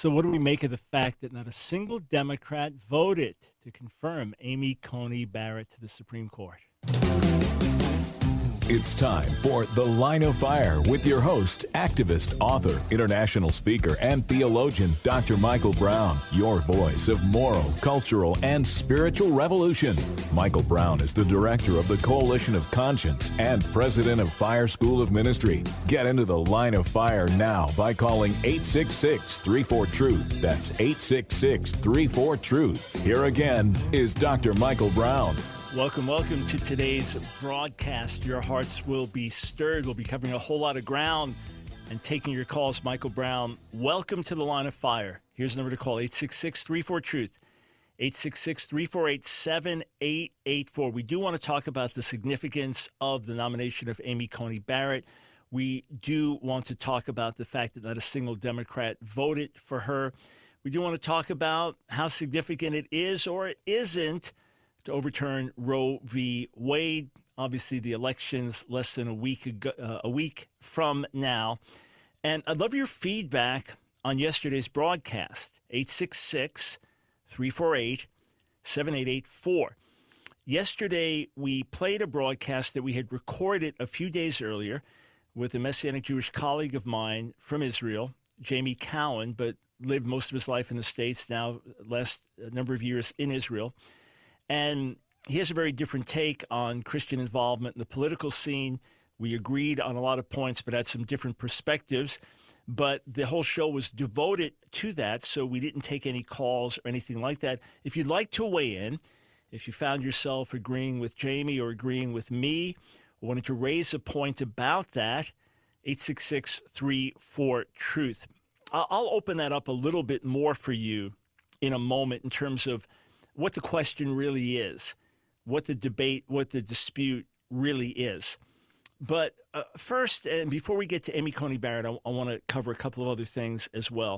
So what do we make of the fact that not a single Democrat voted to confirm Amy Coney Barrett to the Supreme Court? It's time for The Line of Fire with your host, activist, author, international speaker, and theologian, Dr. Michael Brown, your voice of moral, cultural, and spiritual revolution. Michael Brown is the director of the Coalition of Conscience and president of Fire School of Ministry. Get into The Line of Fire now by calling 866-34-TRUTH. That's 866-34-TRUTH. Here again is Dr. Michael Brown. Welcome to today's broadcast. Your hearts will be stirred. We'll be covering a whole lot of ground and taking your calls. Michael Brown, welcome to the Line of Fire. Here's the number to call, 866-34-TRUTH, 866-348-7884. We do want to talk about the significance of the nomination of Amy Coney Barrett. We do want to talk about the fact that not a single Democrat voted for her. We do want to talk about how significant it is or it isn't to overturn Roe v. Wade. Obviously, the election's less than a week from now. And I'd love your feedback on yesterday's broadcast, 866-348-7884. Yesterday, we played a broadcast that we had recorded a few days earlier with a Messianic Jewish colleague of mine from Israel, Jamie Cowan, but lived most of his life in the States, now last number of years in Israel. And he has a very different take on Christian involvement in the political scene. We agreed on a lot of points, but had some different perspectives. But the whole show was devoted to that, so we didn't take any calls or anything like that. If you'd like to weigh in, if you found yourself agreeing with Jamie or agreeing with me, or wanted to raise a point about that, 866-34-TRUTH. I'll open that up a little bit more for you in a moment in terms of what the question really is, what the debate, what the dispute really is. But first, and before we get to Amy Coney Barrett, I want to cover a couple of other things as well.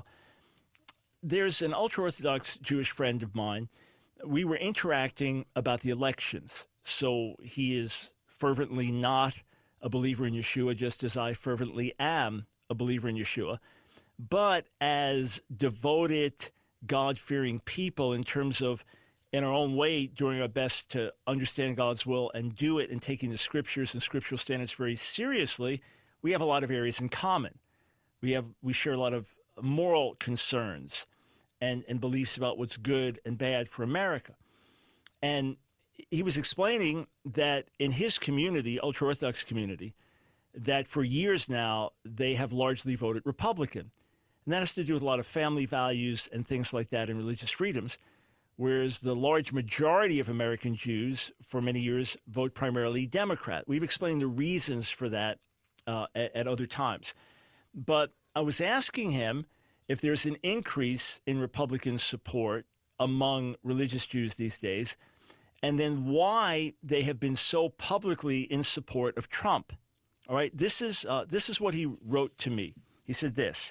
There's an ultra-Orthodox Jewish friend of mine. We were interacting about the elections. So he is fervently not a believer in Yeshua, just as I fervently am a believer in Yeshua. But as devoted, God-fearing people in terms of in our own way, doing our best to understand God's will and do it and taking the scriptures and scriptural standards very seriously, we have a lot of areas in common. We share a lot of moral concerns and beliefs about what's good and bad for America. And he was explaining that in his community, ultra-Orthodox community, that for years now, they have largely voted Republican. And that has to do with a lot of family values and things like that and religious freedoms. Whereas the large majority of American Jews for many years vote primarily Democrat. We've explained the reasons for that at other times. But I was asking him if there's an increase in Republican support among religious Jews these days, and then why they have been so publicly in support of Trump. All right, this is what he wrote to me. He said this: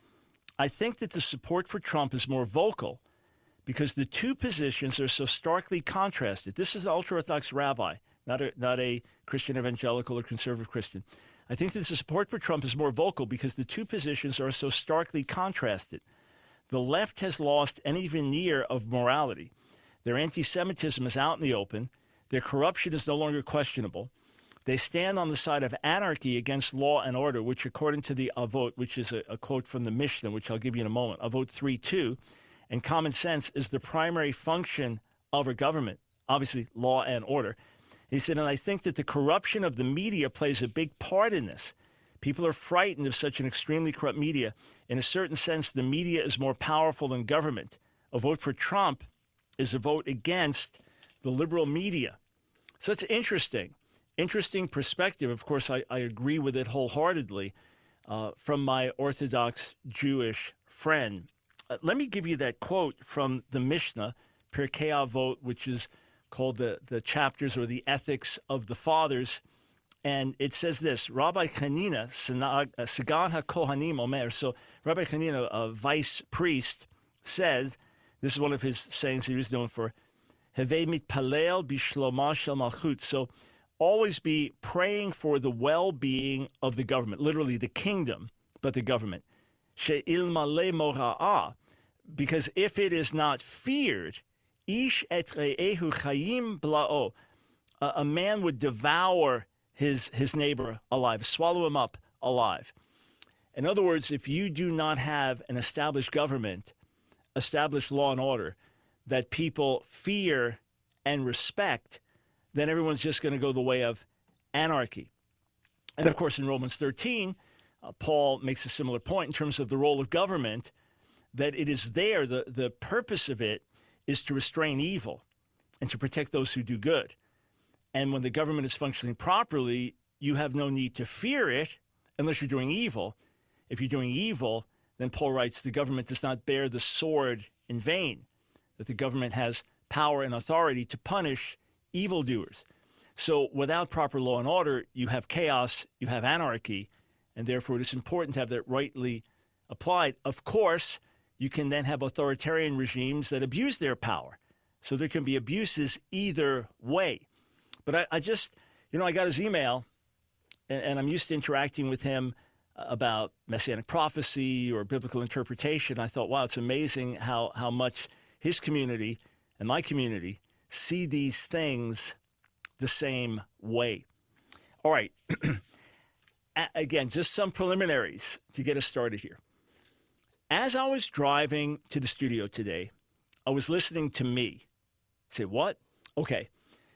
I think that the support for Trump is more vocal because the two positions are so starkly contrasted. This is an ultra-Orthodox rabbi, not a Christian evangelical or conservative Christian. I think that the support for Trump is more vocal because the two positions are so starkly contrasted. The left has lost any veneer of morality. Their anti-Semitism is out in the open. Their corruption is no longer questionable. They stand on the side of anarchy against law and order, which according to the Avot, which is a quote from the Mishnah, which I'll give you in a moment, Avot 3:2, and common sense is the primary function of our government, obviously law and order. He said, and I think that the corruption of the media plays a big part in this. People are frightened of such an extremely corrupt media. In a certain sense, the media is more powerful than government. A vote for Trump is a vote against the liberal media. So it's interesting perspective. Of course, I agree with it wholeheartedly from my Orthodox Jewish friend. Let me give you that quote from the Mishnah, Pirkei Avot, which is called the chapters or the ethics of the fathers. And it says this: Rabbi Hanina, Sagan HaKohanim Omer. So Rabbi Hanina, a vice priest, says, this is one of his sayings that he was known for, Hevei mitpalel bishloma shel malchut. So always be praying for the well-being of the government, literally the kingdom, but the government. She'ilmale mora'ah. Because if it is not feared, ish et re'ehu chayim bla'o, a man would devour his neighbor alive, swallow him up alive. In other words, if you do not have an established government, established law and order that people fear and respect, then everyone's just going to go the way of anarchy. And of course, in Romans 13, Paul makes a similar point in terms of the role of government, that it is there, the purpose of it is to restrain evil and to protect those who do good. And when the government is functioning properly, you have no need to fear it unless you're doing evil. If you're doing evil, then Paul writes, the government does not bear the sword in vain, that the government has power and authority to punish evildoers. So without proper law and order, you have chaos, you have anarchy, and therefore it is important to have that rightly applied. Of course, you can then have authoritarian regimes that abuse their power. So there can be abuses either way. But I just, I got his email, and I'm used to interacting with him about messianic prophecy or biblical interpretation. I thought, wow, it's amazing how much his community and my community see these things the same way. All right. Again, just some preliminaries to get us started here. As I was driving to the studio today, I was listening to me. Say, what? Okay.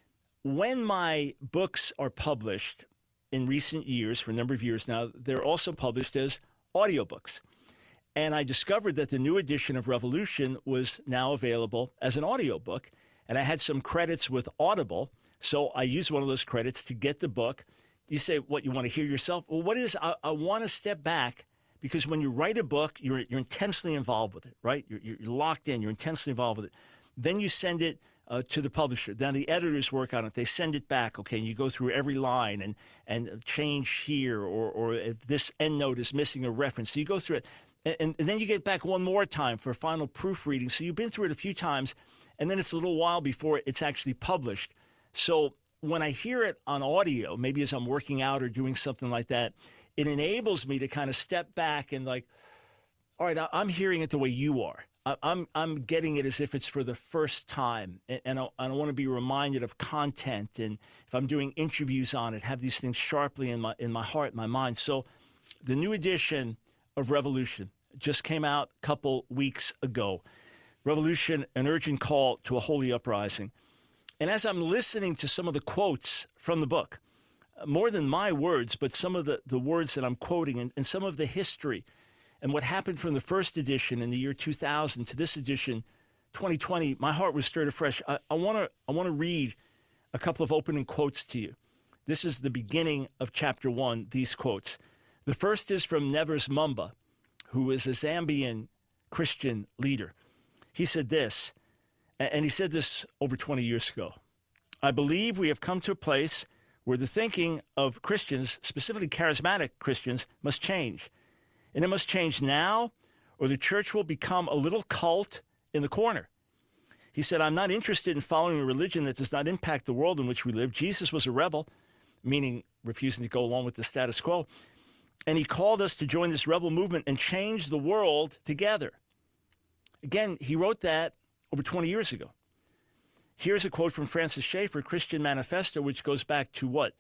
When my books are published in recent years, for a number of years now, they're also published as audiobooks. And I discovered that the new edition of Revolution was now available as an audiobook. And I had some credits with Audible, so I used one of those credits to get the book. You say, what, you want to hear yourself? Well, what it is, I want to step back, because when you write a book, you're intensely involved with it, right? You're locked in, you're intensely involved with it. Then you send it to the publisher. Then the editors work on it. They send it back, okay, and you go through every line and change here, or if this endnote is missing a reference. So you go through it. And then you get back one more time for final proofreading. So you've been through it a few times, and then it's a little while before it's actually published. So when I hear it on audio, maybe as I'm working out or doing something like that, it enables me to kind of step back and like, all right, I'm hearing it the way you are. I'm getting it as if it's for the first time, and I want to be reminded of content. And if I'm doing interviews on it, have these things sharply in my heart, my mind. So the new edition of Revolution just came out a couple weeks ago. Revolution, an urgent call to a holy uprising. And as I'm listening to some of the quotes from the book, more than my words, but some of the words that I'm quoting and some of the history and what happened from the first edition in the year 2000 to this edition, 2020, my heart was stirred afresh. I want to read a couple of opening quotes to you. This is the beginning of chapter 1, these quotes. The first is from Nevers Mumba, who is a Zambian Christian leader. He said this, and he said this over 20 years ago. I believe we have come to a place where the thinking of Christians, specifically charismatic Christians, must change. And it must change now, or the church will become a little cult in the corner. He said, I'm not interested in following a religion that does not impact the world in which we live. Jesus was a rebel, meaning refusing to go along with the status quo. And he called us to join this rebel movement and change the world together. Again, he wrote that over 20 years ago. Here's a quote from Francis Schaeffer, Christian Manifesto, which goes back to what,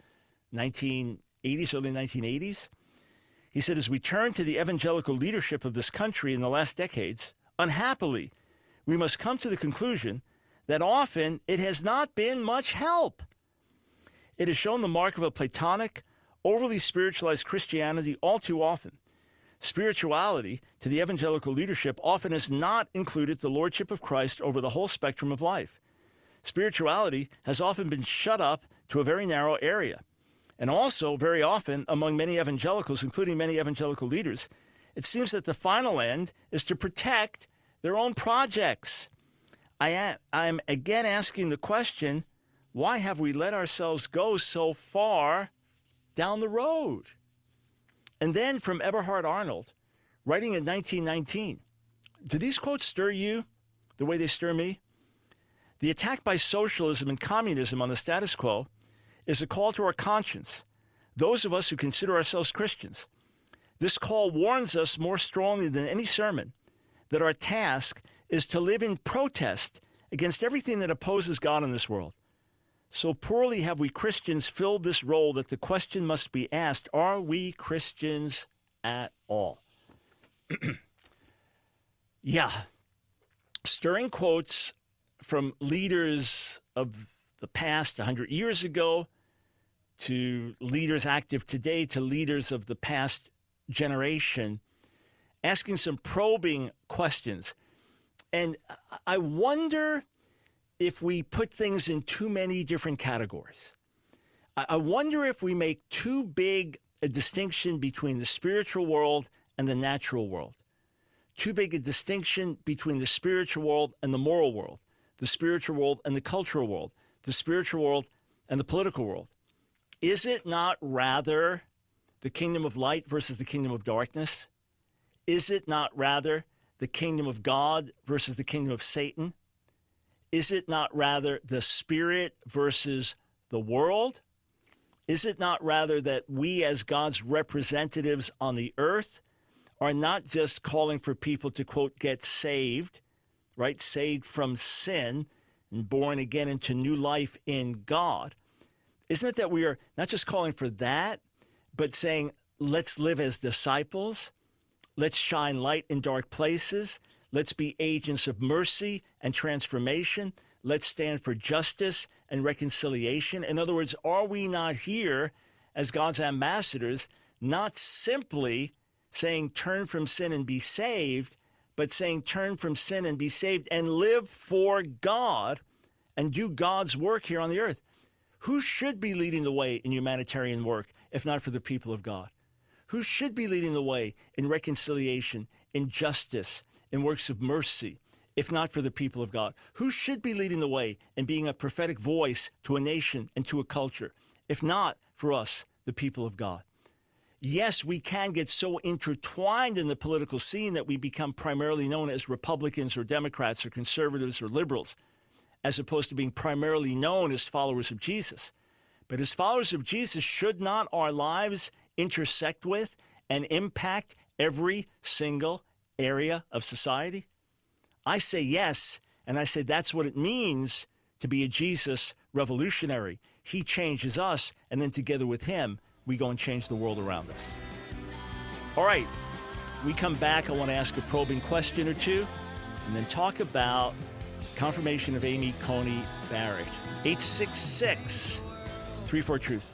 1980s, early 1980s? He said, as we turn to the evangelical leadership of this country in the last decades, unhappily, we must come to the conclusion that often it has not been much help. It has shown the mark of a Platonic, overly spiritualized Christianity all too often. Spirituality to the evangelical leadership often has not included the lordship of Christ over the whole spectrum of life. Spirituality has often been shut up to a very narrow area. And also, very often, among many evangelicals, including many evangelical leaders, it seems that the final end is to protect their own projects. I'm again asking the question, why have we let ourselves go so far down the road? And then from Eberhard Arnold, writing in 1919, do these quotes stir you the way they stir me? The attack by socialism and communism on the status quo is a call to our conscience, those of us who consider ourselves Christians. This call warns us more strongly than any sermon that our task is to live in protest against everything that opposes God in this world. So poorly have we Christians filled this role that the question must be asked, are we Christians at all? Yeah. Stirring quotes from leaders of the past 100 years ago to leaders active today to leaders of the past generation, asking some probing questions. And I wonder if we put things in too many different categories. I wonder if we make too big a distinction between the spiritual world and the natural world. Too big a distinction between the spiritual world and the moral world, the spiritual world and the cultural world, the spiritual world and the political world. Is it not rather the kingdom of light versus the kingdom of darkness? Is it not rather the kingdom of God versus the kingdom of Satan? Is it not rather the spirit versus the world? Is it not rather that we as God's representatives on the earth are not just calling for people to, quote, get saved, right? Saved from sin and born again into new life in God. Isn't it that we are not just calling for that, but saying, let's live as disciples. Let's shine light in dark places. Let's be agents of mercy and transformation. Let's stand for justice and reconciliation. In other words, are we not here as God's ambassadors, not simply saying turn from sin and be saved, but saying turn from sin and be saved and live for God and do God's work here on the earth? Who should be leading the way in humanitarian work, if not for the people of God? Who should be leading the way in reconciliation, in justice, in works of mercy, if not for the people of God? Who should be leading the way in being a prophetic voice to a nation and to a culture, if not for us, the people of God? Yes, we can get so intertwined in the political scene that we become primarily known as Republicans or Democrats or conservatives or liberals, as opposed to being primarily known as followers of Jesus. But as followers of Jesus, should not our lives intersect with and impact every single area of society? I say yes, and I say that's what it means to be a Jesus revolutionary. He changes us, and then together with him, we go and change the world around us. All right, we come back. I want to ask a probing question or two, and then talk about confirmation of Amy Coney Barrett. 866-34-TRUTH.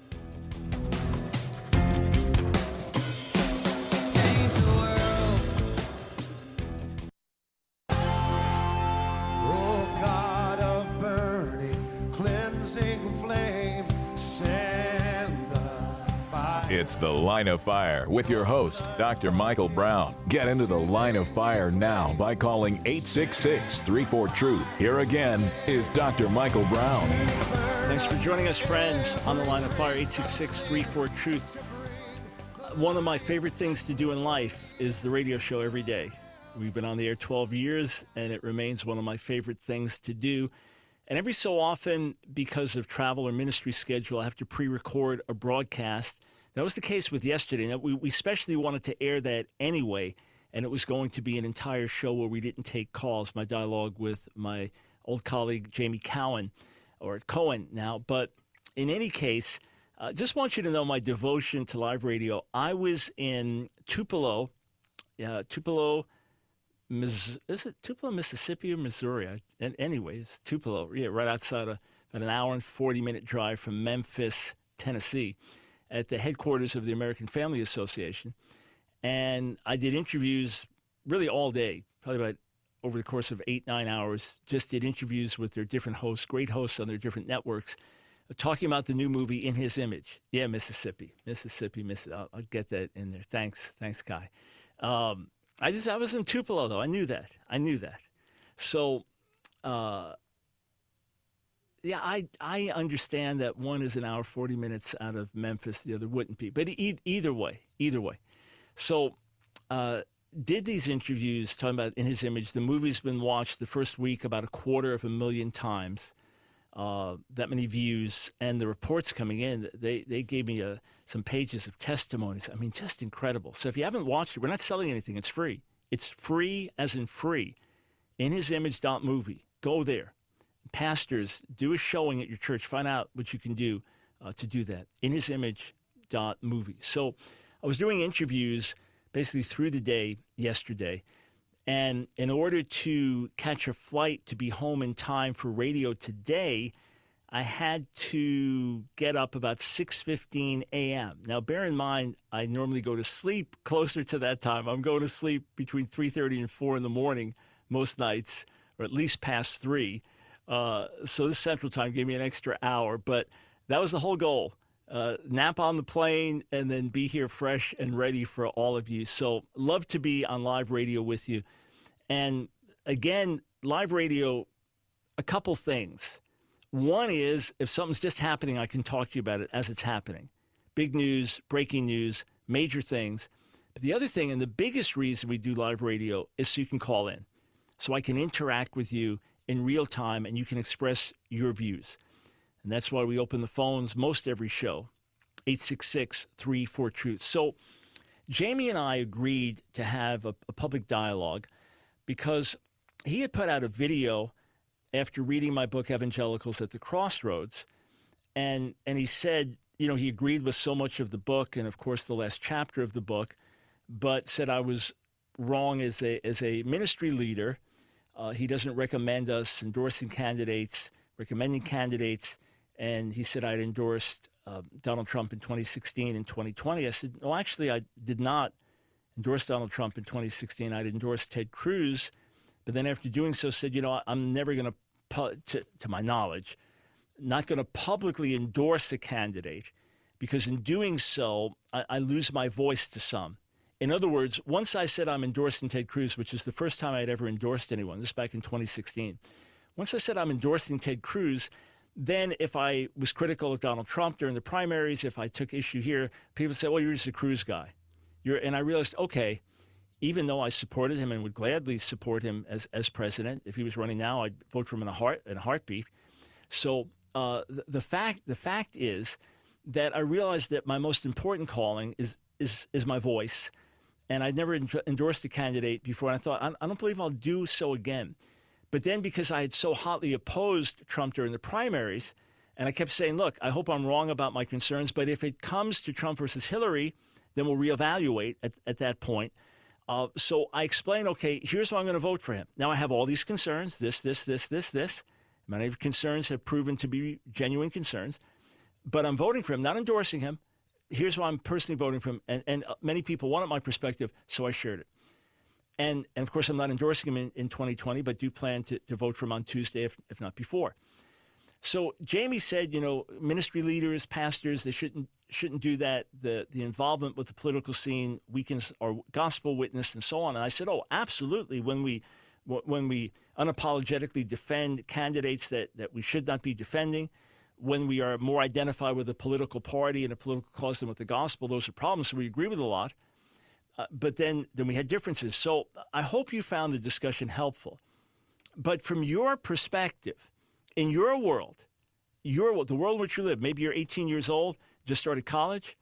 It's The Line of Fire with your host, Dr. Michael Brown. Get into the Line of Fire now by calling 866-34-TRUTH. Here again is Dr. Michael Brown. Thanks for joining us, friends, on the Line of Fire, 866-34-TRUTH. One of my favorite things to do in life is the radio show every day. We've been on the air 12 years, and it remains one of my favorite things to do. And every so often, because of travel or ministry schedule, I have to pre-record a broadcast. That was the case with yesterday. Now, we especially wanted to air that anyway, and it was going to be an entire show where we didn't take calls, my dialogue with my old colleague, Jamie Cohen now. But in any case, just want you to know my devotion to live radio. I was in Tupelo, Mississippi or Missouri? Anyways, Tupelo, right outside of about an hour and 40-minute drive from Memphis, Tennessee, at the headquarters of the American Family Association. And I did interviews really all day, probably about over the course of 8-9 hours, just did interviews with their different hosts, great hosts on their different networks, talking about the new movie In His Image. Yeah, Mississippi. I'll get that in there. Thanks, Kai. I was in Tupelo, though. I knew that. So, yeah, I understand that one is an hour, 40 minutes out of Memphis, the other wouldn't be. But either way. So, did these interviews talking about In His Image. The movie's been watched the first week about 250,000 times. That many views, and the reports coming in, they gave me some pages of testimonies. I mean, just incredible. So if you haven't watched it, we're not selling anything. It's free. It's free as in free. InHisImage.movie. Go there. Pastors, do a showing at your church. Find out what you can do to do that. InHisImage.movie. So I was doing interviews basically through the day yesterday. And in order to catch a flight to be home in time for radio today, I had to get up about 6:15 a.m. Now, bear in mind, I normally go to sleep closer to that time. I'm going to sleep between 3:30 and 4 in the morning most nights, or at least past 3. So this Central Time gave me an extra hour, but that was the whole goal. Nap on the plane and then be here fresh and ready for all of you. So love to be on live radio with you. And again, live radio, a couple things. One is if something's just happening, I can talk to you about it as it's happening. Big news, breaking news, major things. But the other thing, and the biggest reason we do live radio, is so you can call in. So I can interact with you in real time and you can express your views. And that's why we open the phones most every show, 866-34-TRUTH. So Jamie and I agreed to have a public dialogue because he had put out a video after reading my book, Evangelicals at the Crossroads. And he said, you know, he agreed with so much of the book and, of course, the last chapter of the book, but said I was wrong as a ministry leader. He doesn't recommend us endorsing candidates, recommending candidates. And he said I'd endorsed Donald Trump in 2016 and 2020. I said, no, actually, I did not endorse Donald Trump in 2016. I'd endorsed Ted Cruz. But then after doing so, said, you know, I'm never going to my knowledge, not going to publicly endorse a candidate because in doing so, I lose my voice to some. In other words, once I said I'm endorsing Ted Cruz, which is the first time I'd ever endorsed anyone, this back in 2016. Once I said I'm endorsing Ted Cruz, then if I was critical of Donald Trump during the primaries, if I took issue here, people would say, well, you're just a Cruz guy. And I realized, okay, even though I supported him and would gladly support him as president, if he was running now, I'd vote for him in a heartbeat. So the fact is that I realized that my most important calling is my voice. And I'd never endorsed a candidate before, and I thought, I don't believe I'll do so again. But then because I had so hotly opposed Trump during the primaries, and I kept saying, look, I hope I'm wrong about my concerns, but if it comes to Trump versus Hillary, then we'll reevaluate at that point. So I explained, okay, here's why I'm going to vote for him. Now I have all these concerns, this. Many of the concerns have proven to be genuine concerns, but I'm voting for him, not endorsing him. Here's why I'm personally voting for him. And many people wanted my perspective, so I shared it. And of course, I'm not endorsing him in 2020, but do plan to vote for him on Tuesday, if not before. So Jamie said, you know, ministry leaders, pastors, they shouldn't do that. The involvement with the political scene weakens our gospel witness and so on. And I said, oh, absolutely. When we unapologetically defend candidates that we should not be defending, when we are more identified with a political party and a political cause than with the gospel, those are problems. So we agree with a lot. But then we had differences. So I hope you found the discussion helpful. But from your perspective, in your world, the world in which you live, maybe you're 18 years old, just started college.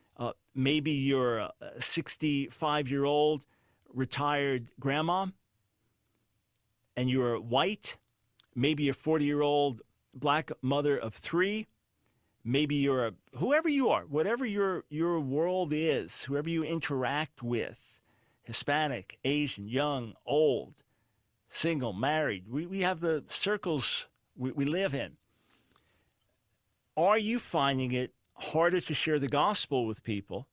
Maybe you're a 65-year-old retired grandma, and you're white. Maybe you're a 40-year-old black mother of 3. Maybe you're whoever you are, whatever your world is, whoever you interact with, Hispanic, Asian, young, old, single, married. We have the circles we live in. Are you finding it harder to share the gospel with people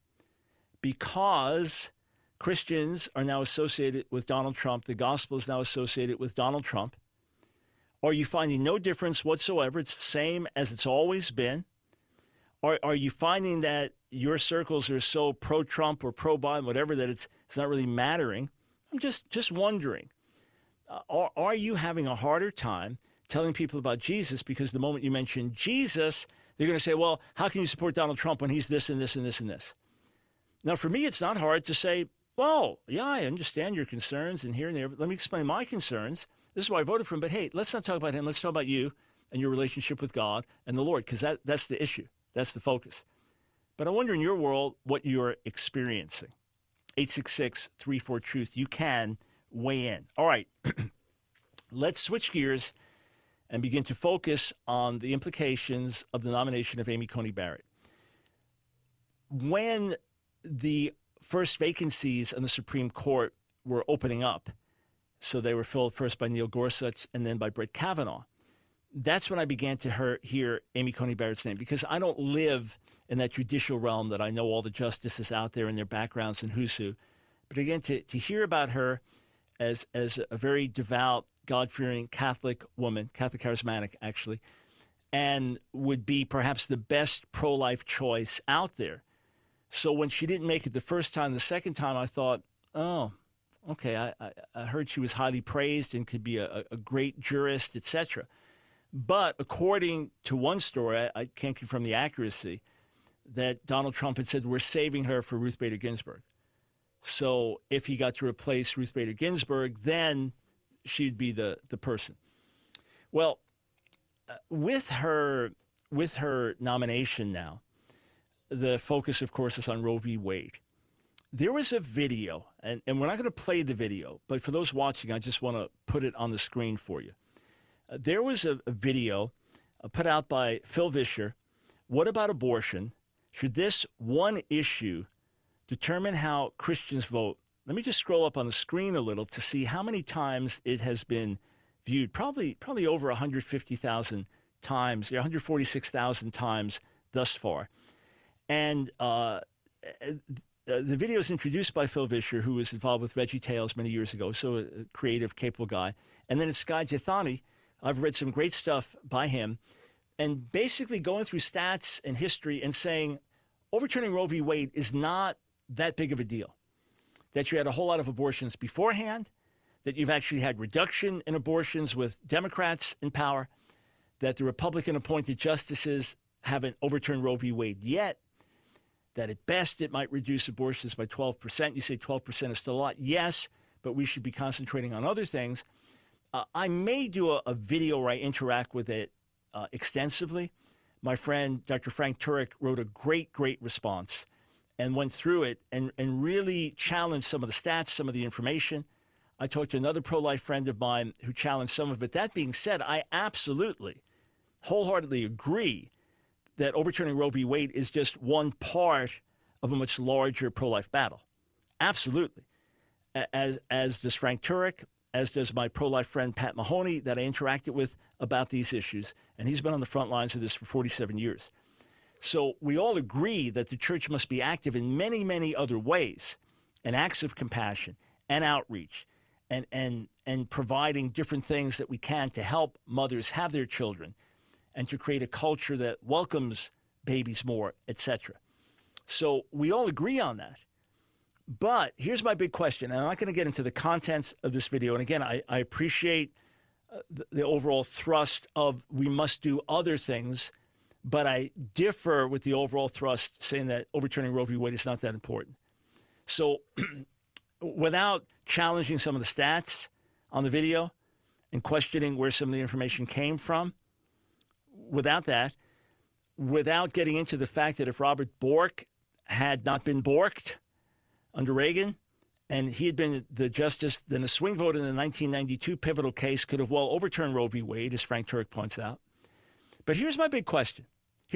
because Christians are now associated with Donald Trump? The gospel is now associated with Donald Trump. Are you finding no difference whatsoever? It's the same as it's always been. Are you finding that your circles are so pro-Trump or pro-Biden, whatever, that it's not really mattering? I'm just wondering. Are you having a harder time telling people about Jesus because the moment you mention Jesus, they're going to say, well, how can you support Donald Trump when he's this and this and this and this? Now, for me, it's not hard to say, well, yeah, I understand your concerns and here and there, but let me explain my concerns. This is why I voted for him. But hey, let's not talk about him. Let's talk about you and your relationship with God and the Lord, because that's the issue. That's the focus. But I wonder in your world what you're experiencing. 866-34-TRUTH. You can weigh in. All right. Let's switch gears and begin to focus on the implications of the nomination of Amy Coney Barrett. When the first vacancies on the Supreme Court were opening up, so they were filled first by Neil Gorsuch and then by Brett Kavanaugh, that's when I began to hear Amy Coney Barrett's name, because I don't live in that judicial realm that I know all the justices out there and their backgrounds and who's who. But again, to hear about her as a very devout, God-fearing Catholic woman, Catholic charismatic actually, and would be perhaps the best pro-life choice out there. So when she didn't make it the first time, the second time I thought, oh, okay, I heard she was highly praised and could be a great jurist, etc. But according to one story, I can't confirm the accuracy, that Donald Trump had said, we're saving her for Ruth Bader Ginsburg. So if he got to replace Ruth Bader Ginsburg, then she'd be the person. Well, with her nomination now, the focus, of course, is on Roe v. Wade. There was a video, and we're not going to play the video, but for those watching, I just want to put it on the screen for you. There was a video put out by Phil Vischer. What about abortion? Should this one issue determine how Christians vote? Let me just scroll up on the screen a little to see how many times it has been viewed. Probably over 150,000 times, 146,000 times thus far. And the video is introduced by Phil Vischer, who was involved with Veggie Tales many years ago, so a creative, capable guy. And then it's Skye Jethani. I've read some great stuff by him, and basically going through stats and history and saying overturning Roe v. Wade is not that big of a deal. That you had a whole lot of abortions beforehand, that you've actually had reduction in abortions with Democrats in power, that the Republican-appointed justices haven't overturned Roe v. Wade yet, that at best it might reduce abortions by 12%. You say 12% is still a lot. Yes, but we should be concentrating on other things. I may do a video where I interact with it extensively. My friend, Dr. Frank Turek, wrote a great response and went through it and really challenged some of the stats, some of the information. I talked to another pro-life friend of mine who challenged some of it. That being said, I absolutely, wholeheartedly agree that overturning Roe v. Wade is just one part of a much larger pro-life battle. Absolutely. As does Frank Turek, as does my pro-life friend Pat Mahoney that I interacted with about these issues. And he's been on the front lines of this for 47 years. So we all agree that the church must be active in many, many other ways, and acts of compassion and outreach and providing different things that we can to help mothers have their children and to create a culture that welcomes babies more, etc. So we all agree on that. But here's my big question, and I'm not going to get into the contents of this video. And again, I appreciate the overall thrust of we must do other things, but I differ with the overall thrust saying that overturning Roe v. Wade is not that important. So without challenging some of the stats on the video and questioning where some of the information came from, without getting into the fact that if Robert Bork had not been borked under Reagan, and he had been the justice, then the swing vote in the 1992 pivotal case could have well overturned Roe v. Wade, as Frank Turek points out. But here's my big question.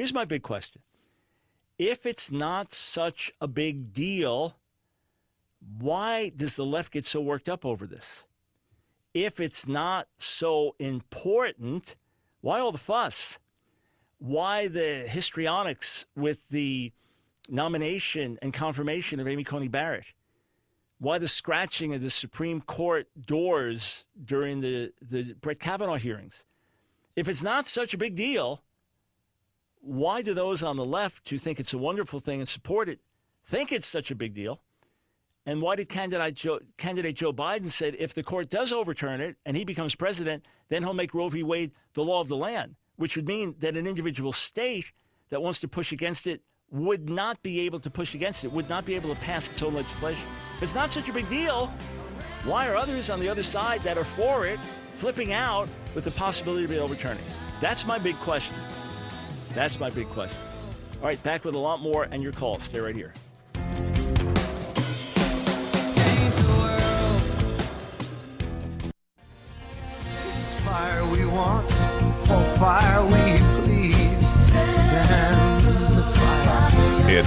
If it's not such a big deal, why does the left get so worked up over this? If it's not so important, why all the fuss? Why the histrionics with the nomination and confirmation of Amy Coney Barrett? Why the scratching of the Supreme Court doors during the Brett Kavanaugh hearings? If it's not such a big deal, why do those on the left who think it's a wonderful thing and support it think it's such a big deal? And why did candidate Joe Biden said if the court does overturn it and he becomes president, then he'll make Roe v. Wade the law of the land, which would mean that an individual state that wants to push against it would not be able to push against it, would not be able to pass its own legislation. If it's not such a big deal, why are others on the other side that are for it flipping out with the possibility of it overturning? That's my big question. All right, back with a lot more and your calls. Stay right here.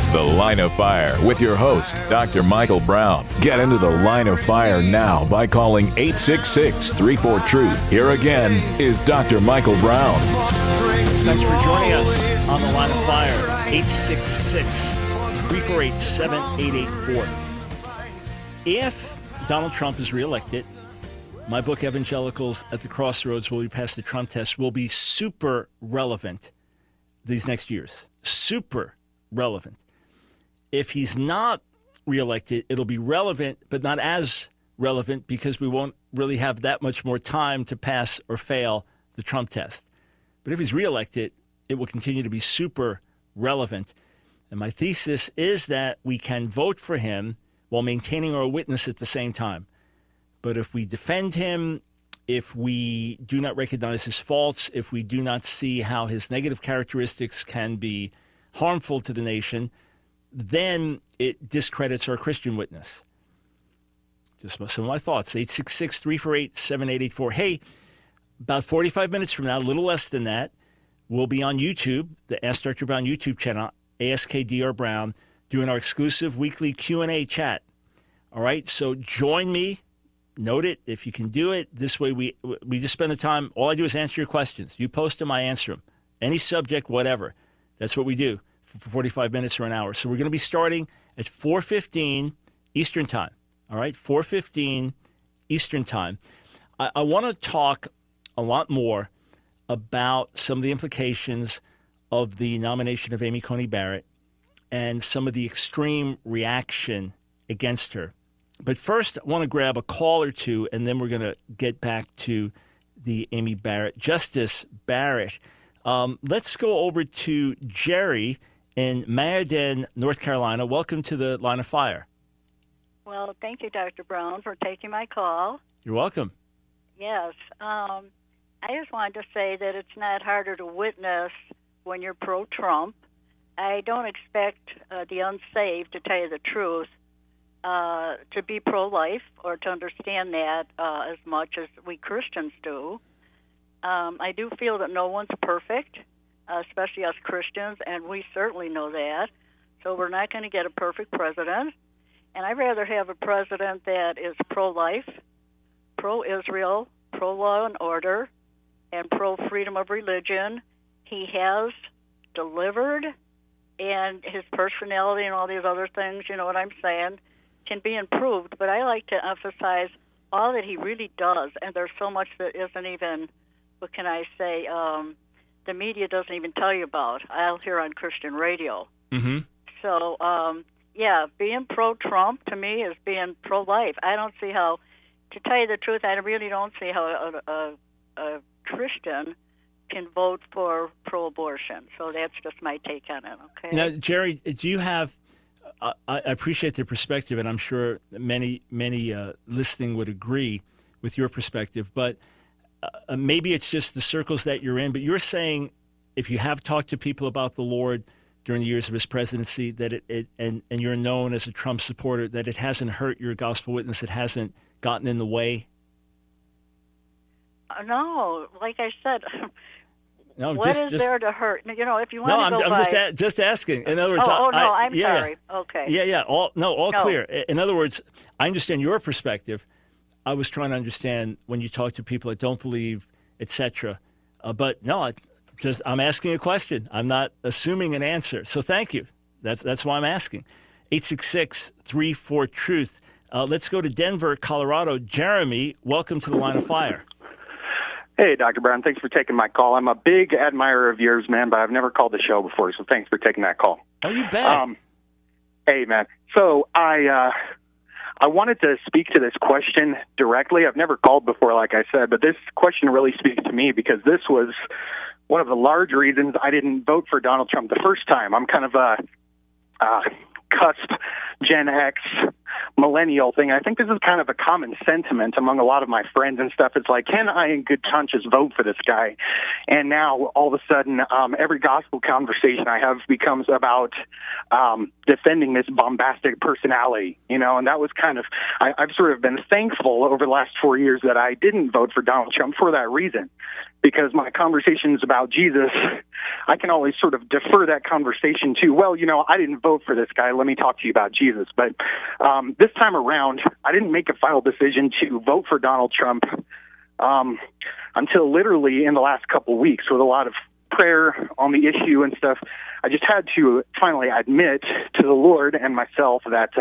It's The Line of Fire with your host, Dr. Michael Brown. Get into The Line of Fire now by calling 866-34-TRUTH. Here again is Dr. Michael Brown. Thanks for joining us on The Line of Fire, 866-348-7884. If Donald Trump is reelected, my book, Evangelicals at the Crossroads, Will We Pass the Trump Test, will be super relevant these next years. Super relevant. If he's not reelected, it'll be relevant, but not as relevant because we won't really have that much more time to pass or fail the Trump test. But if he's reelected, it will continue to be super relevant. And my thesis is that we can vote for him while maintaining our witness at the same time. But if we defend him, if we do not recognize his faults, if we do not see how his negative characteristics can be harmful to the nation, then it discredits our Christian witness. Just some of my thoughts. 866-348-7884. Hey, about 45 minutes from now, a little less than that, we'll be on YouTube, the Ask Dr. Brown YouTube channel, AskDr Brown, doing our exclusive weekly Q&A chat. All right, so join me. Note it if you can do it. This way we just spend the time. All I do is answer your questions. You post them, I answer them. Any subject, whatever. That's what we do for 45 minutes or an hour. So we're going to be starting at 4:15 Eastern Time. All right, 4:15 Eastern Time. I want to talk a lot more about some of the implications of the nomination of Amy Coney Barrett and some of the extreme reaction against her. But first, I want to grab a call or two, and then we're going to get back to the Amy Barrett. Justice Barrett. Let's go over to Jerry in Mayodan, North Carolina. Welcome to the Line of Fire. Well, thank you, Dr. Brown, for taking my call. You're welcome. Yes. I just wanted to say that it's not harder to witness when you're pro-Trump. I don't expect the unsaved, to tell you the truth, to be pro-life or to understand that as much as we Christians do. I do feel that no one's perfect, especially us Christians, and we certainly know that. So we're not going to get a perfect president. And I'd rather have a president that is pro-life, pro-Israel, pro-law and order, and pro-freedom of religion. He has delivered, and his personality and all these other things, you know what I'm saying, can be improved. But I like to emphasize all that he really does, and there's so much that isn't even, what can I say, the media doesn't even tell you about. I'll hear on Christian radio. Mm-hmm. So, yeah, being pro-Trump to me is being pro-life. I don't see how, to tell you the truth, I really don't see how a Christian can vote for pro-abortion. So that's just my take on it, okay? Now, Jerry, do you have, I appreciate the perspective, and I'm sure many listening would agree with your perspective, but maybe it's just the circles that you're in, but you're saying if you have talked to people about the Lord during the years of his presidency, that and you're known as a Trump supporter, that it hasn't hurt your gospel witness, it hasn't gotten in the way? No, like I said, no, what is there to hurt? You know, if you want to go I'm just asking. In other words, I'm sorry. Okay. Yeah. All clear. In other words, I understand your perspective. I was trying to understand when you talk to people that don't believe, etc. But no, I'm asking a question. I'm not assuming an answer. So thank you. That's why I'm asking. 866-34-TRUTH. Let's go to Denver, Colorado. Jeremy, welcome to the Line of Fire. Hey, Dr. Brown. Thanks for taking my call. I'm a big admirer of yours, man, but I've never called the show before, so thanks for taking that call. Oh, you bet. Hey, man. So I wanted to speak to this question directly. I've never called before, like I said, but this question really speaks to me because this was one of the large reasons I didn't vote for Donald Trump the first time. I'm kind of a cusp Gen X millennial thing. I think this is kind of a common sentiment among a lot of my friends and stuff. It's like, can I in good conscience vote for this guy? And now all of a sudden, every gospel conversation I have becomes about defending this bombastic personality, and that was kind of, I've sort of been thankful over the last 4 years that I didn't vote for Donald Trump for that reason, because my conversations about Jesus, I can always sort of defer that conversation to, well, I didn't vote for this guy. Let me talk to you about Jesus. But this time around, I didn't make a final decision to vote for Donald Trump until literally in the last couple of weeks with a lot of prayer on the issue and stuff. I just had to finally admit to the Lord and myself that,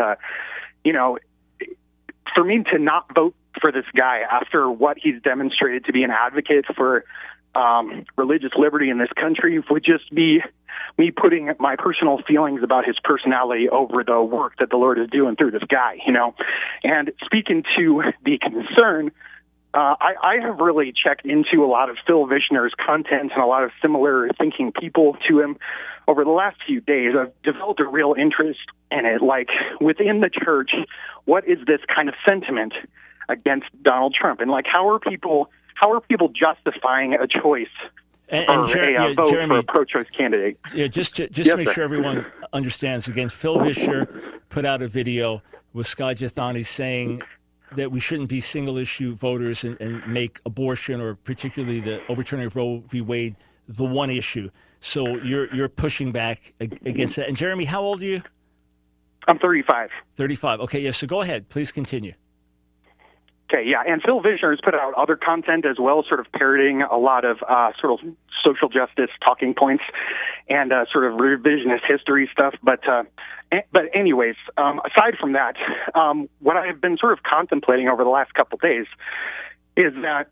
for me to not vote for this guy after what he's demonstrated to be an advocate for religious liberty in this country would just be me putting my personal feelings about his personality over the work that the Lord is doing through this guy, And speaking to the concern, I have really checked into a lot of Phil Visscher's content and a lot of similar thinking people to him over the last few days. I've developed a real interest in it. Like, within the church, what is this kind of sentiment against Donald Trump? And, like, how are people justifying a choice for a vote Jeremy, for a pro-choice candidate? Yeah, just to make sure everyone understands, again, Phil Vischer put out a video with Scott Jethani saying that we shouldn't be single-issue voters and make abortion, or particularly the overturning of Roe v. Wade, the one issue. So you're pushing back against that. And Jeremy, how old are you? I'm 35. 35. Okay, yeah, so go ahead. Please continue. Okay, yeah, and Phil Vischer has put out other content as well, sort of parroting a lot of sort of social justice talking points and sort of revisionist history stuff. But anyways, aside from that, what I have been sort of contemplating over the last couple of days is that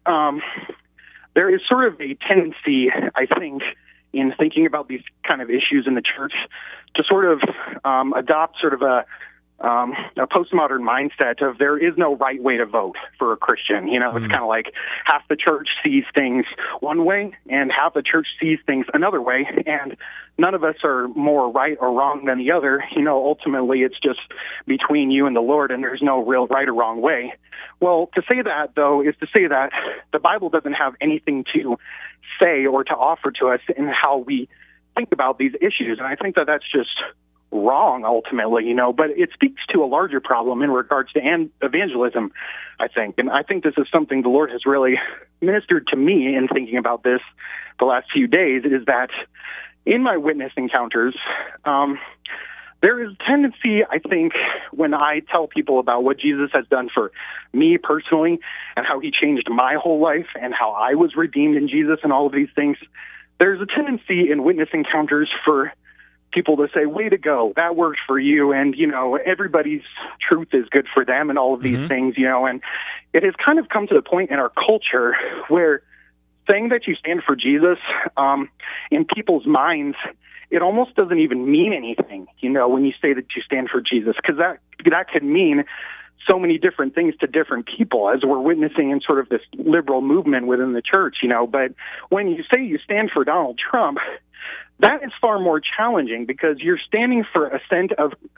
there is sort of a tendency, I think, in thinking about these kind of issues in the church to sort of adopt sort of a postmodern mindset of there is no right way to vote for a Christian. It's kind of like half the church sees things one way and half the church sees things another way, and none of us are more right or wrong than the other. Ultimately it's just between you and the Lord, and there's no real right or wrong way. Well, to say that, though, is to say that the Bible doesn't have anything to say or to offer to us in how we think about these issues, and I think that that's just wrong ultimately, but it speaks to a larger problem in regards to evangelism, I think. And I think this is something the Lord has really ministered to me in thinking about this the last few days, is that in my witness encounters, there is a tendency, I think, when I tell people about what Jesus has done for me personally and how he changed my whole life and how I was redeemed in Jesus and all of these things, there's a tendency in witness encounters for people to say, way to go, that worked for you, and, everybody's truth is good for them and all of these things, and it has kind of come to the point in our culture where saying that you stand for Jesus, in people's minds, it almost doesn't even mean anything, when you say that you stand for Jesus, because that could mean so many different things to different people, as we're witnessing in sort of this liberal movement within the church, but when you say you stand for Donald Trump, that is far more challenging, because you're standing for a set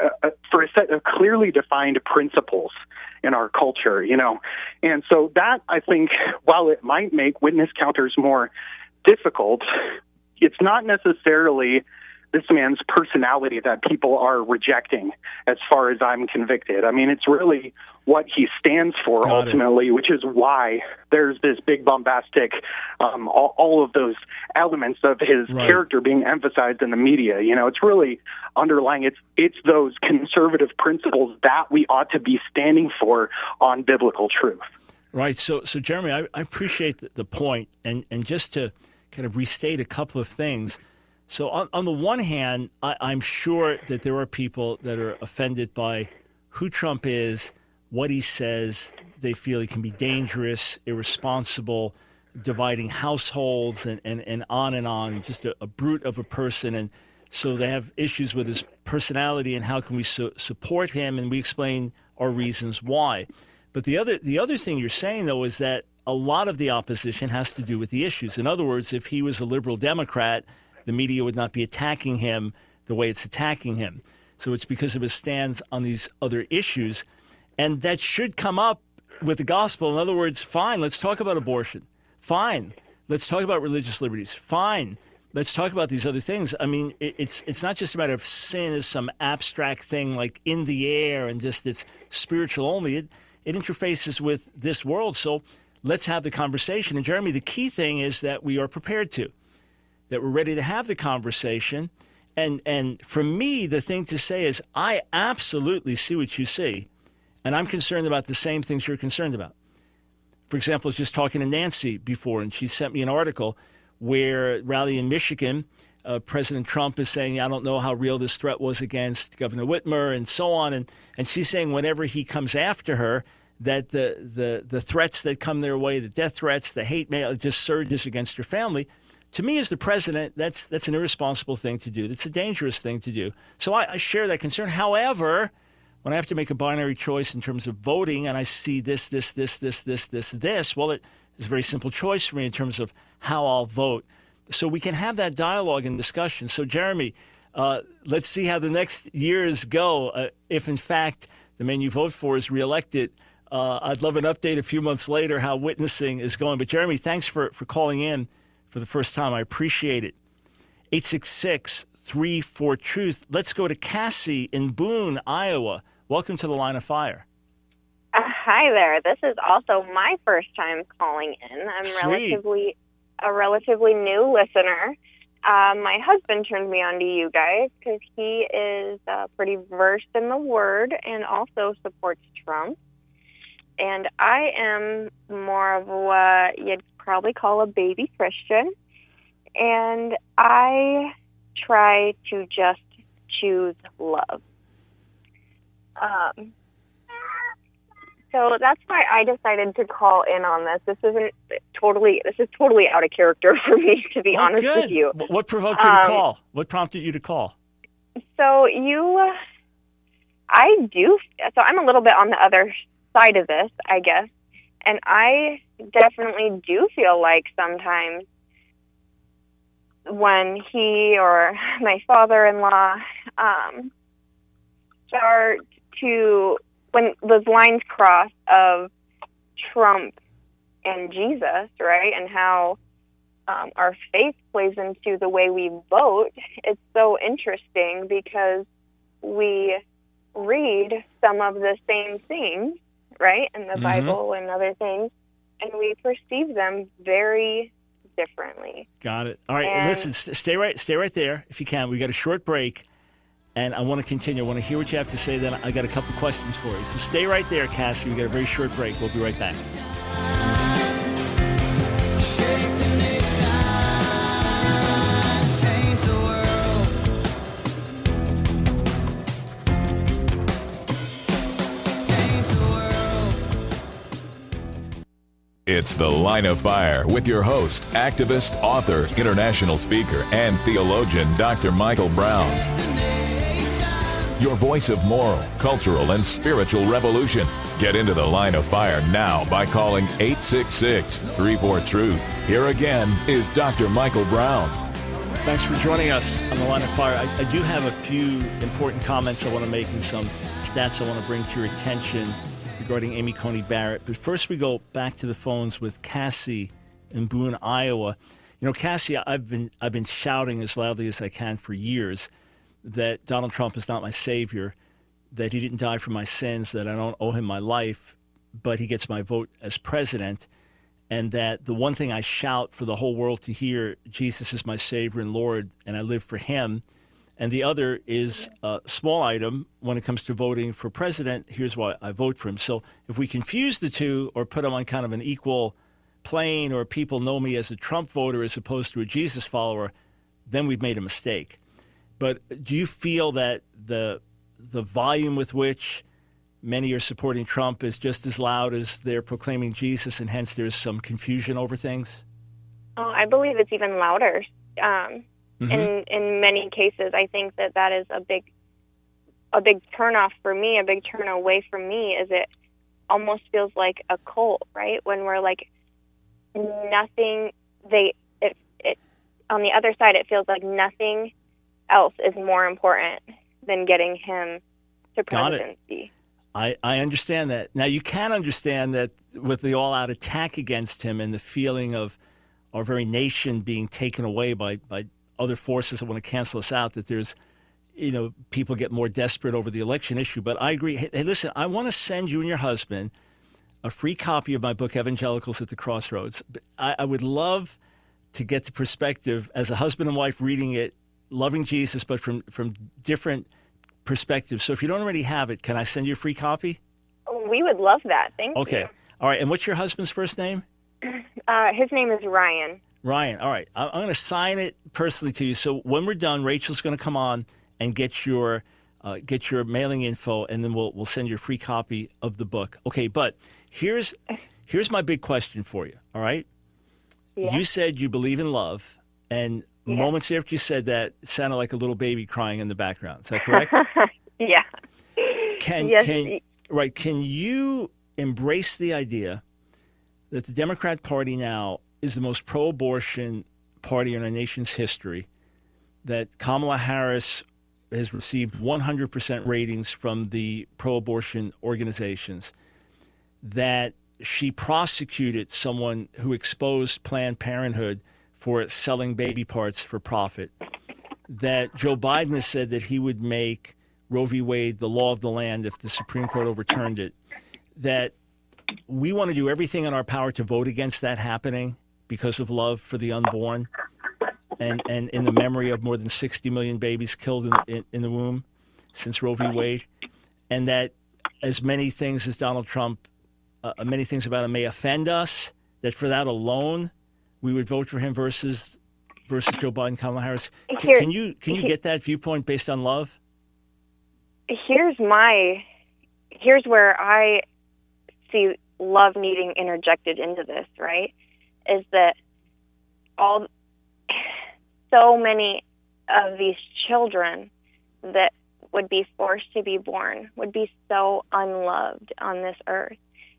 of clearly defined principles in our culture, And so that, I think, while it might make witness counters more difficult, it's not necessarily this man's personality that people are rejecting, as far as I'm convicted. I mean, it's really what he stands for ultimately, which is why there's this big bombastic, all of those elements of his character being emphasized in the media. It's really underlying, it's those conservative principles that we ought to be standing for on biblical truth. Right. So Jeremy, I appreciate the point, and just to kind of restate a couple of things. So on the one hand, I'm sure that there are people that are offended by who Trump is, what he says. They feel he can be dangerous, irresponsible, dividing households, and on, just a brute of a person. And so they have issues with his personality and how can we support him, and we explain our reasons why. But the other thing you're saying, though, is that a lot of the opposition has to do with the issues. In other words, if he was a liberal Democrat, the media would not be attacking him the way it's attacking him. So it's because of his stands on these other issues. And that should come up with the gospel. In other words, fine, let's talk about abortion. Fine, let's talk about religious liberties. Fine, let's talk about these other things. I mean, it's not just a matter of sin as some abstract thing like in the air and just it's spiritual only. It interfaces with this world. So let's have the conversation. And Jeremy, the key thing is that we are prepared to, that we're ready to have the conversation. And for me, the thing to say is I absolutely see what you see. And I'm concerned about the same things you're concerned about. For example, I was just talking to Nancy before, and she sent me an article where rally in Michigan, President Trump is saying, I don't know how real this threat was against Governor Whitmer and so on. And she's saying whenever he comes after her, that the threats that come their way, the death threats, the hate mail, just surges against her family. To me, as the president, that's an irresponsible thing to do. That's a dangerous thing to do. So I share that concern. However, when I have to make a binary choice in terms of voting and I see this, well, it's a very simple choice for me in terms of how I'll vote. So we can have that dialogue and discussion. So, Jeremy, let's see how the next years go. If, in fact, the man you vote for is reelected, I'd love an update a few months later how witnessing is going. But, Jeremy, thanks for calling in for the first time. I appreciate it. 866-34-TRUTH. Let's go to Cassie in Boone, Iowa. Welcome to the Line of Fire. Hi there. This is also my first time calling in. I'm a relatively new listener. My husband turned me on to you guys because he is pretty versed in the Word and also supports Trump. And I am more of what you'd probably call a baby Christian. And I try to just choose love. So that's why I decided to call in on this. This is totally out of character for me, to be honest with you. What provoked you to call? What prompted you to call? So I'm a little bit on the other side of this, I guess. And I definitely do feel like sometimes when he or my father-in-law start to, when those lines cross of Trump and Jesus, right, and how our faith plays into the way we vote, it's so interesting because we read some of the same things, right, in the Bible and other things, and we perceive them very differently. Got it. All right, listen, stay right there if you can. We got a short break, and I want to continue. I want to hear what you have to say. Then I got a couple questions for you. So stay right there, Cassie. We got a very short break. We'll be right back. It's The Line of Fire with your host, activist, author, international speaker, and theologian, Dr. Michael Brown. Your voice of moral, cultural, and spiritual revolution. Get into The Line of Fire now by calling 866-34-TRUTH. Here again is Dr. Michael Brown. Thanks for joining us on The Line of Fire. I do have a few important comments I want to make and some stats I want to bring to your attention regarding Amy Coney Barrett. But first we go back to the phones with Cassie in Boone, Iowa. You know, Cassie, I've been shouting as loudly as I can for years that Donald Trump is not my savior, that he didn't die for my sins, that I don't owe him my life, but he gets my vote as president, and that the one thing I shout for the whole world to hear, Jesus is my Savior and Lord, and I live for him. And the other is a small item when it comes to voting for president. Here's why I vote for him. So if we confuse the two or put them on kind of an equal plane, or people know me as a Trump voter as opposed to a Jesus follower, then we've made a mistake. But do you feel that the volume with which many are supporting Trump is just as loud as they're proclaiming Jesus, and hence there's some confusion over things? Oh, I believe it's even louder. In many cases, I think that is a big turnoff for me, a big turn away from me, is it almost feels like a cult, right? When we're like nothing, on the other side, it feels like nothing else is more important than getting him to presidency. I understand that. Now, you can understand that with the all-out attack against him and the feeling of our very nation being taken away by other forces that want to cancel us out, that there's, people get more desperate over the election issue. But I agree. Hey, listen, I want to send you and your husband a free copy of my book, Evangelicals at the Crossroads. I would love to get the perspective as a husband and wife reading it, loving Jesus, but from different perspectives. So if you don't already have it, can I send you a free copy? We would love that. Thank you. Okay. All right. And what's your husband's first name? His name is Ryan. Ryan. All right. I'm going to sign it personally to you. So when we're done, Rachel's going to come on and get your mailing info, and then we'll send you a free copy of the book. Okay. But here's my big question for you. All right. Yeah. You said you believe in love, and moments after you said that, it sounded like a little baby crying in the background. Is that correct? Yeah. Can you embrace the idea that the Democrat Party now is the most pro-abortion party in our nation's history, that Kamala Harris has received 100% ratings from the pro-abortion organizations, that she prosecuted someone who exposed Planned Parenthood for selling baby parts for profit, that Joe Biden has said that he would make Roe v. Wade the law of the land if the Supreme Court overturned it, that we want to do everything in our power to vote against that happening because of love for the unborn and in the memory of more than 60 million babies killed in the womb since Roe v. Wade, and that as many things as Donald Trump, many things about him may offend us, that for that alone we would vote for him versus Joe Biden, Kamala Harris. Can you get that viewpoint based on love? Here's where I see love needing interjected into this, right? Is that so many of these children that would be forced to be born would be so unloved on this earth.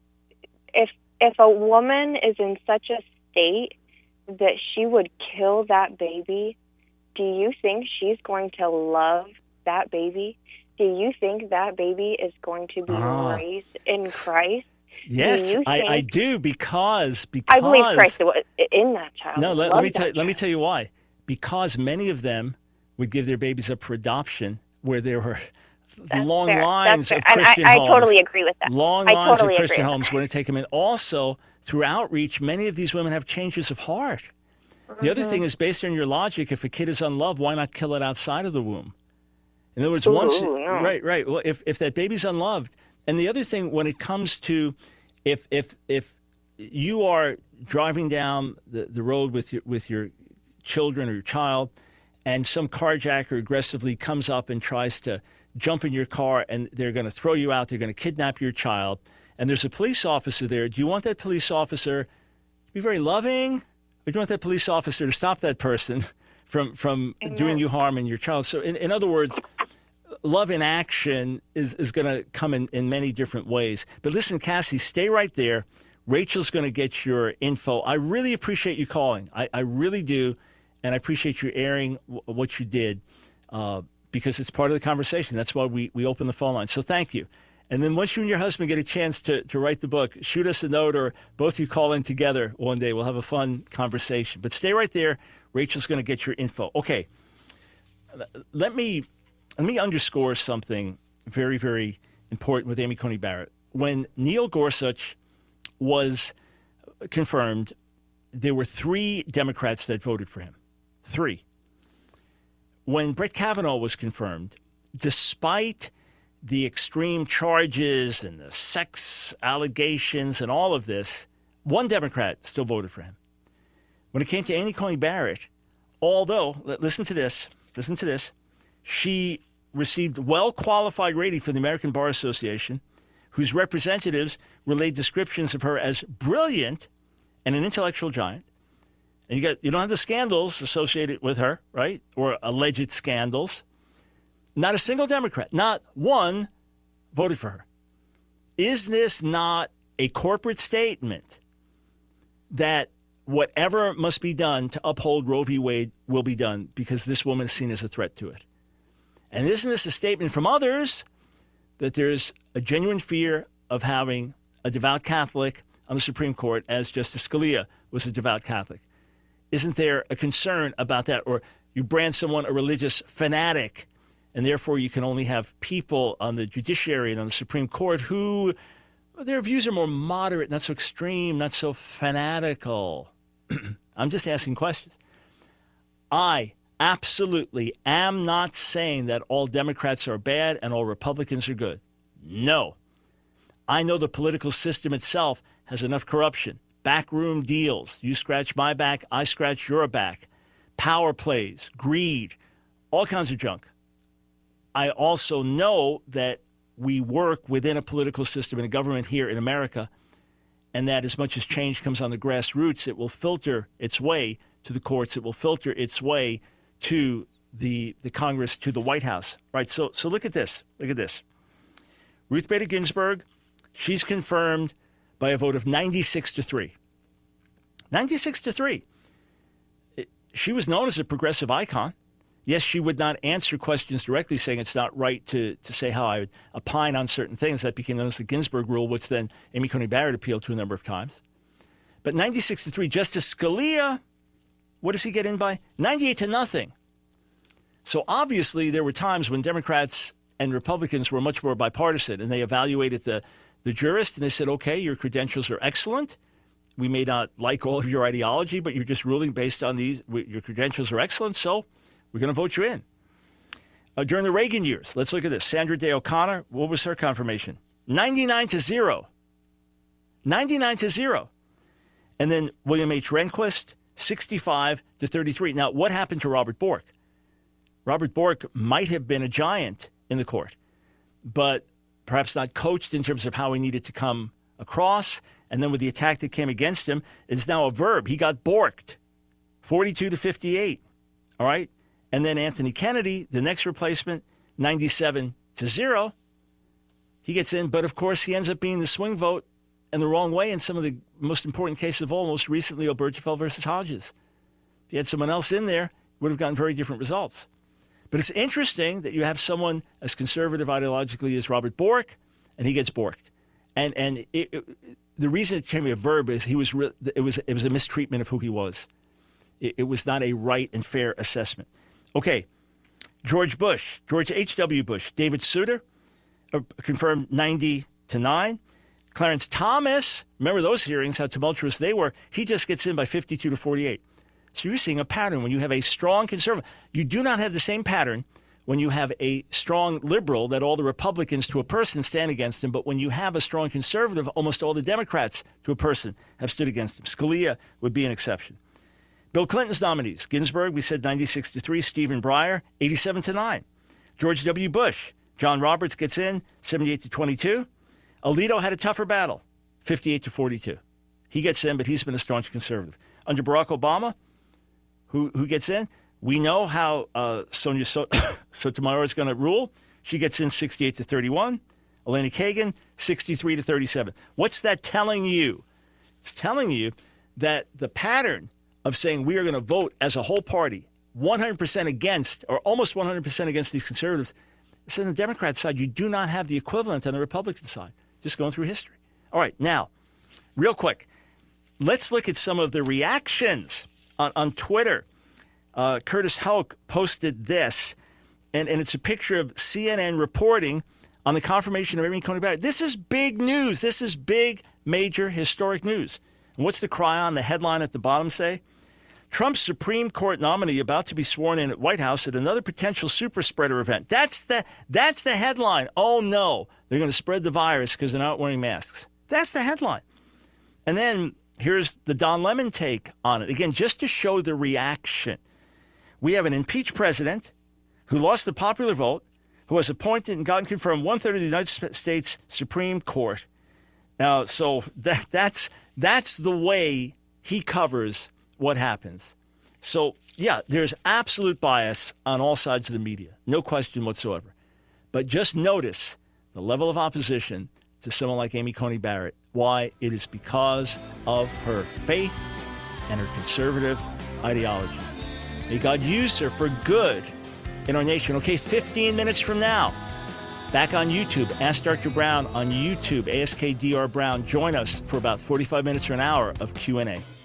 If a woman is in such a state that she would kill that baby, do you think she's going to love that baby? Do you think that baby is going to be raised in Christ? Yes, I do, because I believe Christ was in that child. No, let me tell you why. Because many of them would give their babies up for adoption, where there were long lines of Christian homes. I totally agree with that. Long lines of Christian homes wouldn't take them in. Also, through outreach, many of these women have changes of heart. The other thing is, based on your logic, if a kid is unloved, why not kill it outside of the womb? In other words, right. Well, if that baby's unloved, and the other thing, when it comes to if you are driving down the road with your children or your child, and some carjacker aggressively comes up and tries to jump in your car, and they're going to throw you out, they're going to kidnap your child, and there's a police officer there, do you want that police officer to be very loving, or do you want that police officer to stop that person from doing you harm and your child? So in other words, love in action is going to come in many different ways. But listen, Cassie, stay right there. Rachel's going to get your info. I really appreciate you calling. I really do. And I appreciate you airing what you did because it's part of the conversation. That's why we open the phone line. So thank you. And then once you and your husband get a chance to write the book, shoot us a note, or both of you call in together one day. We'll have a fun conversation. But stay right there. Rachel's going to get your info. Okay. Let me underscore something very, very important with Amy Coney Barrett. When Neil Gorsuch was confirmed, there were 3 Democrats that voted for him. 3. When Brett Kavanaugh was confirmed, despite the extreme charges and the sex allegations and all of this, 1 Democrat still voted for him. When it came to Amy Coney Barrett, although, listen to this, she received well-qualified rating from the American Bar Association, whose representatives relayed descriptions of her as brilliant and an intellectual giant. And you don't have the scandals associated with her, right? Or alleged scandals. Not a single Democrat, not one, voted for her. Is this not a corporate statement that whatever must be done to uphold Roe v. Wade will be done because this woman is seen as a threat to it? And isn't this a statement from others that there's a genuine fear of having a devout Catholic on the Supreme Court, as Justice Scalia was a devout Catholic? Isn't there a concern about that? Or you brand someone a religious fanatic, and therefore you can only have people on the judiciary and on the Supreme Court who their views are more moderate, not so extreme, not so fanatical. I'm just asking questions. I absolutely am not saying that all Democrats are bad and all Republicans are good. No. I know the political system itself has enough corruption, backroom deals, you scratch my back, I scratch your back, power plays, greed, all kinds of junk. I also know that we work within a political system and a government here in America, and that as much as change comes on the grassroots, it will filter its way to the courts, it will filter its way to the Congress, to the White House. Right, so look at this. Look at this. Ruth Bader Ginsburg, she's confirmed by a vote of 96-3. 96-3. She was known as a progressive icon. Yes, she would not answer questions directly, saying it's not right to say how I would opine on certain things. That became known as the Ginsburg rule, which then Amy Coney Barrett appealed to a number of times. But 96-3, Justice Scalia, what does he get in by? 98-0. So obviously there were times when Democrats and Republicans were much more bipartisan, and they evaluated the jurist, and they said, okay, your credentials are excellent. We may not like all of your ideology, but you're just ruling based on these. Your credentials are excellent, so we're going to vote you in. During the Reagan years, let's look at this. Sandra Day O'Connor, what was her confirmation? 99-0. 99-0. And then William H. Rehnquist, 65-33. Now, what happened to Robert Bork? Robert Bork might have been a giant in the court, but perhaps not coached in terms of how he needed to come across. And then with the attack that came against him, it's now a verb. He got borked, 42-58. All right? And then Anthony Kennedy, the next replacement, 97-0. He gets in, but of course he ends up being the swing vote and the wrong way in some of the most important cases of all, most recently Obergefell versus Hodges. If you had someone else in there, would have gotten very different results. But it's interesting that you have someone as conservative ideologically as Robert Bork, and he gets borked. And the reason it became a verb is it was a mistreatment of who he was. It was not a right and fair assessment. Okay, George H.W. Bush, David Souter, confirmed 90-9. Clarence Thomas, remember those hearings, how tumultuous they were. He just gets in by 52-48. So you're seeing a pattern when you have a strong conservative. You do not have the same pattern when you have a strong liberal that all the Republicans to a person stand against him. But when you have a strong conservative, almost all the Democrats to a person have stood against him. Scalia would be an exception. Bill Clinton's nominees, Ginsburg, we said 96-3, Stephen Breyer, 87-9. George W. Bush, John Roberts gets in, 78-22. Alito had a tougher battle, 58-42. He gets in, but he's been a staunch conservative. Under Barack Obama, who gets in? We know how Sonia Sotomayor is going to rule. She gets in 68-31. Elena Kagan, 63-37. What's that telling you? It's telling you that the pattern of saying we are going to vote as a whole party 100% against, or almost 100% against these conservatives, it's on the Democrat side. You do not have the equivalent on the Republican side. Just going through history. All right, now, real quick, let's look at some of the reactions on Twitter. Curtis Hoke posted this, and it's a picture of CNN reporting on the confirmation of Amy Coney Barrett. This is big news. This is big, major, historic news. And what's the cry on the headline at the bottom say? Trump's Supreme Court nominee about to be sworn in at White House at another potential super spreader event. That's the headline. Oh, no, they're going to spread the virus because they're not wearing masks. That's the headline. And then here's the Don Lemon take on it. Again, just to show the reaction. We have an impeached president who lost the popular vote, who has appointed and gotten confirmed one-third of the United States Supreme Court. Now, so that's the way he covers what happens. So, yeah, there's absolute bias on all sides of the media, no question whatsoever. But just notice the level of opposition to someone like Amy Coney Barrett. Why? It is because of her faith and her conservative ideology. May God use her for good in our nation. Okay, 15 minutes from now, back on YouTube, Ask Dr. Brown on YouTube, AskDr Brown. Join us for about 45 minutes or an hour of Q&A.